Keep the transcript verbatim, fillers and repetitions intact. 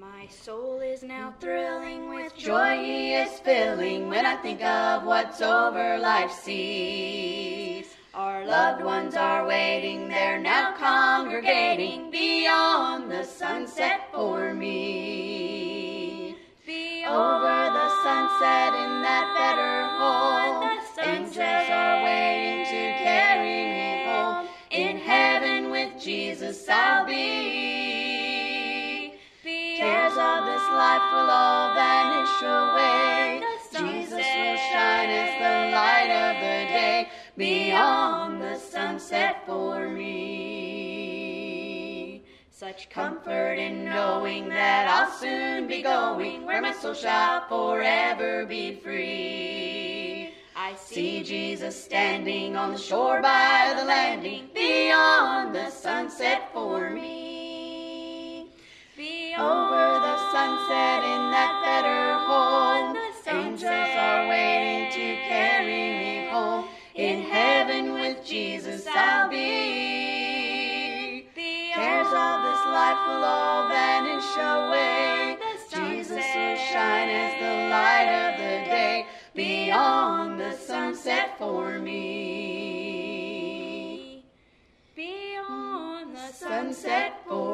My soul is now thrilling with joy he is filling when I think of what's over life's seas. Our loved ones are waiting, they're now congregating beyond the sunset for me. Over the sunset in that better home, angels are waiting to carry me home. In heaven with Jesus I'll be. Cares of this life will all vanish away. Jesus will shine as the light of the day beyond the sunset for me. Such comfort in knowing that I'll soon be going where my soul shall forever be free. I see Jesus standing on the shore by the landing beyond the sunset for me. Over the sunset in that better home, angels are waiting to carry me home. In heaven with Jesus I'll be. Cares of this life will all vanish away. Jesus will shine as the light of the day beyond the sunset for me. Beyond the sunset for me.